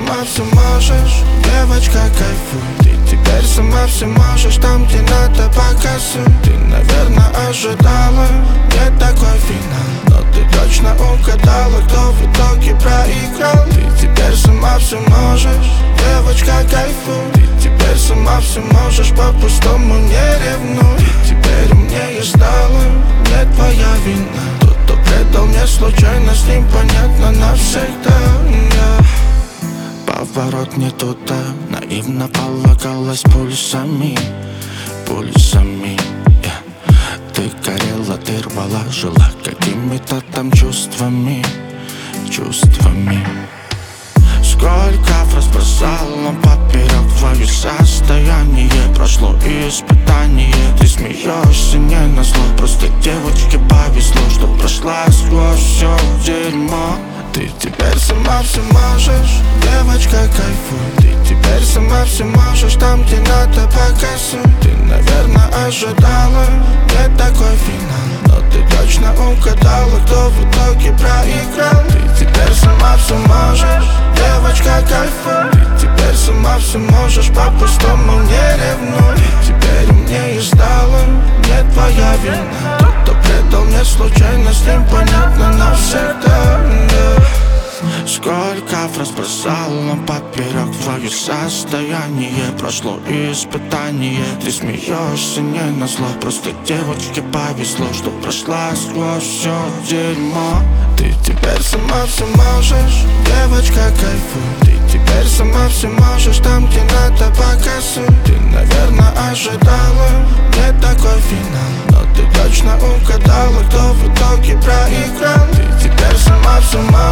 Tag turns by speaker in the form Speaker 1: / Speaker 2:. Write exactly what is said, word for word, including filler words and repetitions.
Speaker 1: сама все можешь, девочка, кайфуй. Ты теперь сама все можешь, там где надо показывай. Ты, наверное, ожидала не такой финал, но ты точно угадала, кто в итоге проиграл. Ты теперь сама все можешь, девочка, кайфуй. Ты теперь сама все можешь, по-пустому не ревнуй. И теперь умнее стала, не твоя вина. Тот, кто предал мне случайно, с ним понятно навсегда, yeah. Поворот не туда, наивно полагалась пульсами, пульсами, yeah. Ты горела, ты рвала, жила какими-то там чувствами, чувствами. Сколько фраз бросала поперек твое состояние. Прошло и испытание, ты смеешься не назло. Просто девочке повезло, что прошла сквозь все дерьмо. Ты теперь сама все можешь, девочка, кайфуй. Ты теперь сама все можешь, там где надо показывай. Ты, наверное, ожидала не такой финал, но ты точно угадала, кто в итоге проиграл. Ты теперь сама все можешь, девочка, кайфуй. Ты теперь сама все можешь, по-пустому не ревнуй. И теперь умнее стала, не твоя вина. Тот, кто предал мне случайно, с ним понятно навсегда, yeah. Сколько фраз бросала поперек твое состояние. Прошло и испытание, ты смеешься не назло. Просто девочке повезло, что прошла сквозь все дерьмо. Ты теперь сама все можешь, девочка, кайфуй. Ты теперь сама все можешь, там где надо показывай. Ты, наверное, ожидала не такой финал, но ты точно угадала, кто в итоге проиграл. Ты теперь сама все можешь,